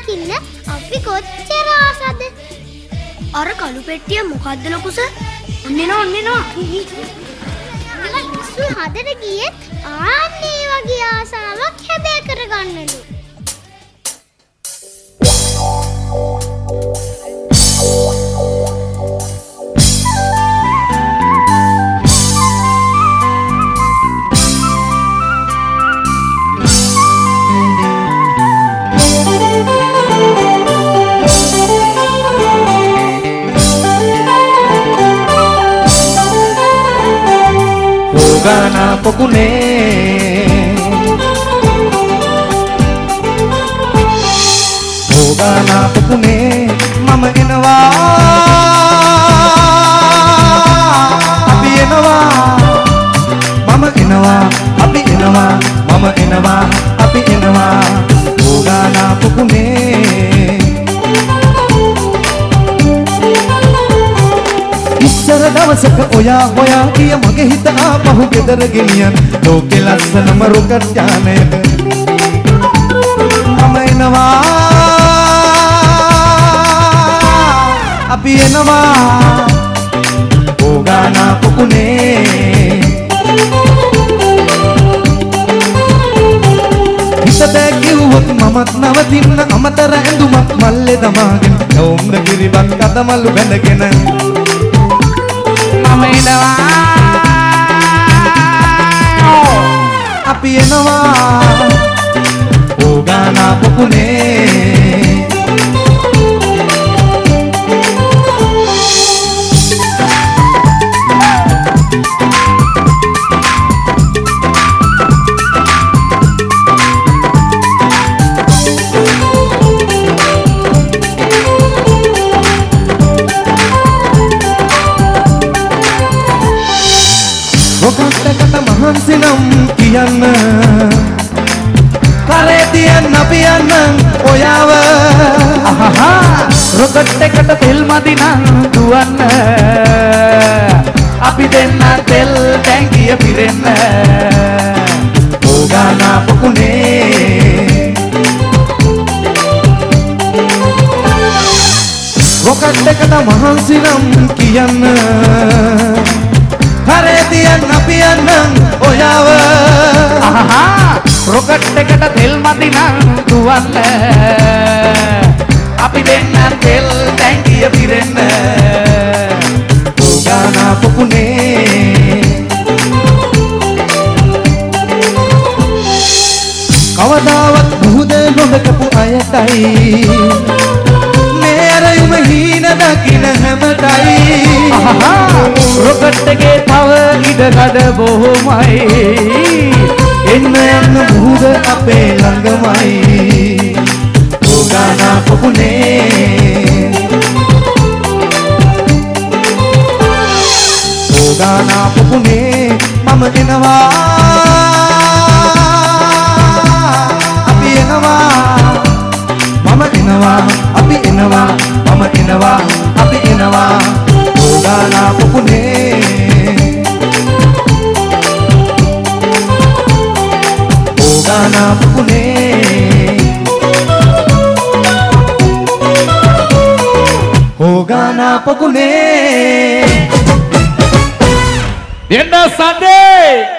දකින්න අපි කොච්චර ආසද? අර කළු පෙට්ටිය මොකද්ද ලොකුස? ඔන්නෙනවා. මිනිස්සු හදට ගියෙත් ආන්නේ වගේ ආසාවක් හැබෑ කරගන්නලු. Gana pokune Gana pokune mama enawa abi enawa mama enawa abi enawa mama enawa abi enawa Gana pokune ඉස්සර දවසක ඔයා හොයා ගිය මගේ හිත ආපහු ගෙදර ගෙනියන් ලෝකෙ ලස්සනම රොකට් යානයක මම එනවා අපි එනවා ඕගානා පොකුණේ හිතට කිව්වොත් මමත් නවතින්න අමතර ඇඳුමක් මල්ලේ දමාගෙන යොම්ද කිරිබත් කදමල්ලු බැඳගෙන මම එනවා අපි එනවා ඕගානා පොකුණේ රොකට්ටකට මහන්සිනම් කියන්න කරේ තියන්න අපි යන්න ඔයාව රොකට්ටකට තෙල් මදි නම් දුවන්න අපි දෙන්න තෙල් ටැංකිය පිරෙන්න ඕගානා පොකුණේ රොකට්ටකට මහන්සිනම් කියන්න කරේ තියන්න අපි යන්න ඔයාව රොකට් එකට තෙල් මදි නම් දුවන්න අපි දෙන්න තෙල් ටැංකිය පිරෙන්න ඕගානා පොකුණේ කවදාවත් මුහුද නොදකපු අයටයි මේ අරයුම හීන දකින හැමතයි රොකට් එකේ තව ඉඩකඩ බොහොමයි එන්න යන්න මුහුද අපේ ළඟමයි ඕගානා පොකුණේ ඕගානා පොකුණේ මම එනවා අපි එනවා මම එනවා අපි එනවා මම එනවා අපි එනවා ඕගානා පොකුණේ ඕගානා පොකුණේ ඕගානා පොකුණේ Dinner Sunday!